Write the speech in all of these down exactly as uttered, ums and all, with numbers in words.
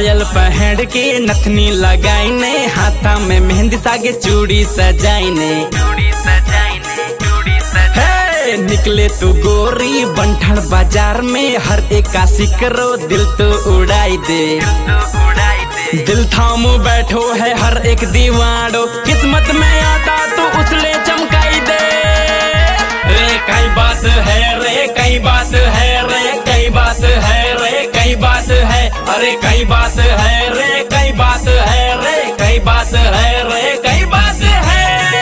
पायल पहन के नथनी लगाईने, हाथा में मेहंदी सागे चूड़ी सजाईने। हे निकले तू गोरी बंठन बाजार में, हर एक का सिकरो दिल तो उड़ाई दे। दिल थामो बैठो है हर एक दीवानो, किस्मत में आता तो उसले चमकाई दे। रे कई बात है रे कई बात है रे कई बात है रे कई बात है, अरे कई बात है रे कई बात है रे कई बात है रे कई बात है।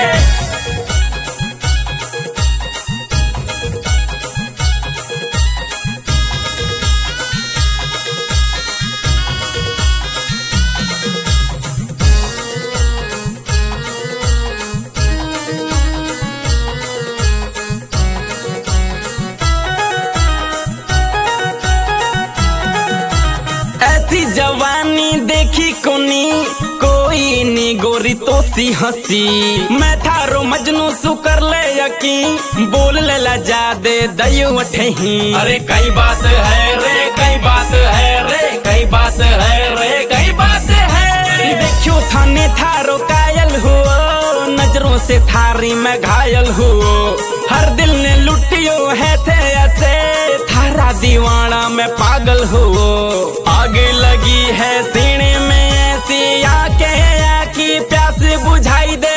जवानी देखी कोनी कोई नी गोरी तो सी हंसी, मैं थारो मजनू सु कर ले यकीन, बोल ले ला जा दे दयो अठही। अरे कई बात है रे कई बात है रे कई बात है रे कई बात है। देखियो थाने थारो कायल हुओ, नजरों से थारी में घायल हुओ, हर दिल ने लुटियो है थे ऐसे, थारा दीवाना में पागल हुओ। आगे लगी है सीने में ऐसी आके आकी प्यास बुझाई दे।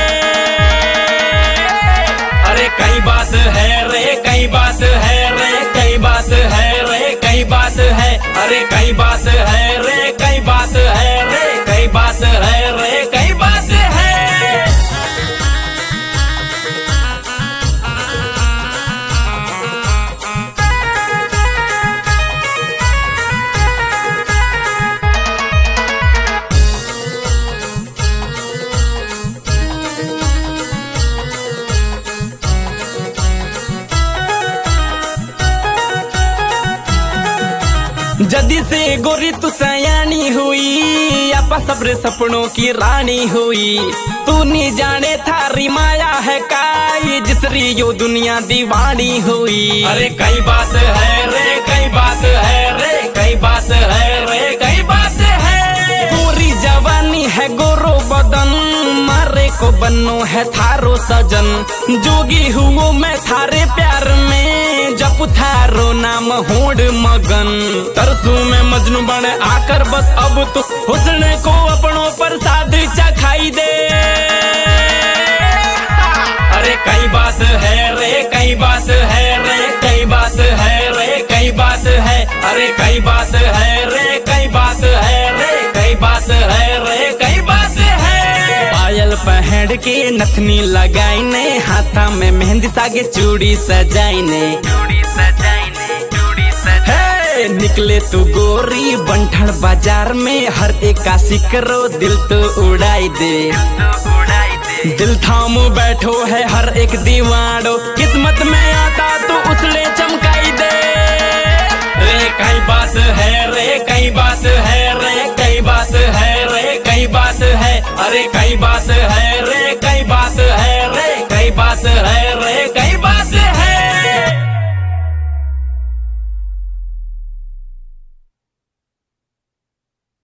अरे कई बात है रे कई बात है रे कई बात है रे कई बात है, अरे कई बात है रे कई बात है रे कई बात है रे कई बात है। जदी से गोरी तू सयानी हुई, आपा सब्र सपनों की रानी हुई, तू नहीं जाने थारी माया है काई, जिसरी यो दुनिया दीवानी हुई। अरे कई बात है रे कई बात है रे कई बात है रे कई बात है। गोरी जवानी है गोरो बदन, मारे को बनो है थारो सजन, जोगी हुओ मैं थारे प्यार में, जप थारो नाम होड़ मगन। तरसू में मजनू बने आकर बस अब तू हुस्न को अपनों पर साध चखाई दे। अरे कई बात है रे कई बात है रे कई बात है रे कई बात है, अरे कई बात है रे कई बात है रे कई बात है रे कई बात है। पायल पहन के नथनी लगाईने, हाथा में मेहंदी सागे चूड़ी सजाईने। हे निकले तू गोरी बंठन बाजार में, हर एक का सिकरो दिल तो उड़ाई दे। दिल थामो बैठो है हर एक दीवानो, किस्मत में आता तो उसले चमकाई दे। रे कई बात है रे कई बात है रे कई बात है रे कई बात है, अरे कई बात